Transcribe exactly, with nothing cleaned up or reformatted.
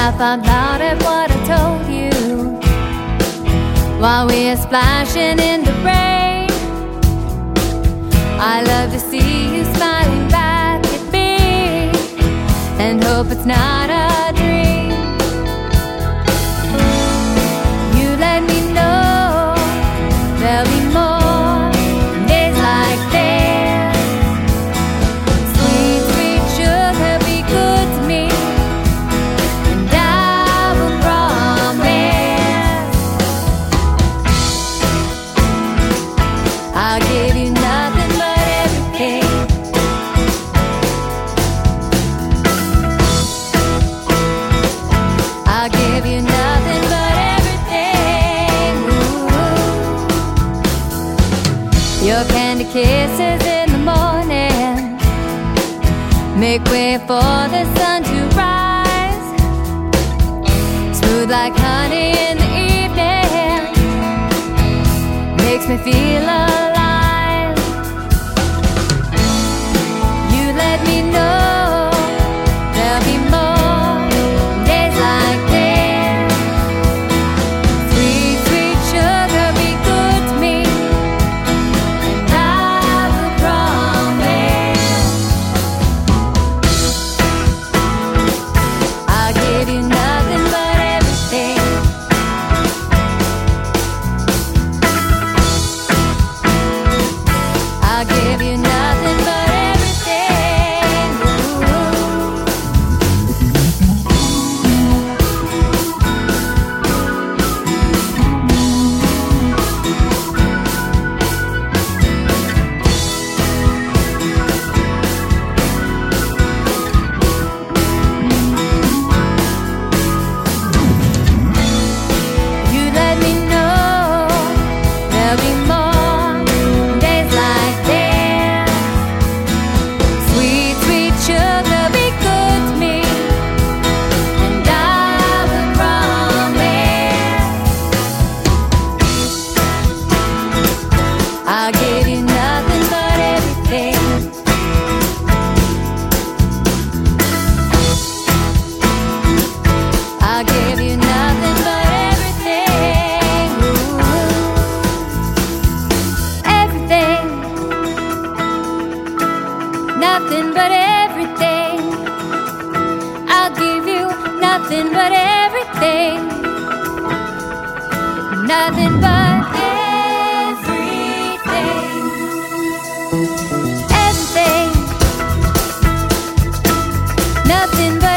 laugh out loud at what I told you while we are splashing in the rain. I love to see you smiling back at me and hope it's not a dream. You let me know there'll be more days like this. Sweet, sweet sugar, be good to me, and I will promise I'll give you nothing but everything. I'll give you nothing but everything. Ooh. Your candy kisses in the morning make way for the sun to rise. Smooth like honey in the evening, makes me feel alive. You let me know there'll be more days like this. Sweet, sweet sugar, be good to me, and I will promise I'll give you nothing but everything. I'll give you nothing but everything. Ooh. You let me know there'll be more days like this. Sweet, sweet sugar, be good to me, and I will promise I'll give you nothing but everything. I'll give you nothing but everything. Ooh. Everything, nothing but everything. I'll give you nothing but everything. Nothing but everything. Everything, nothing but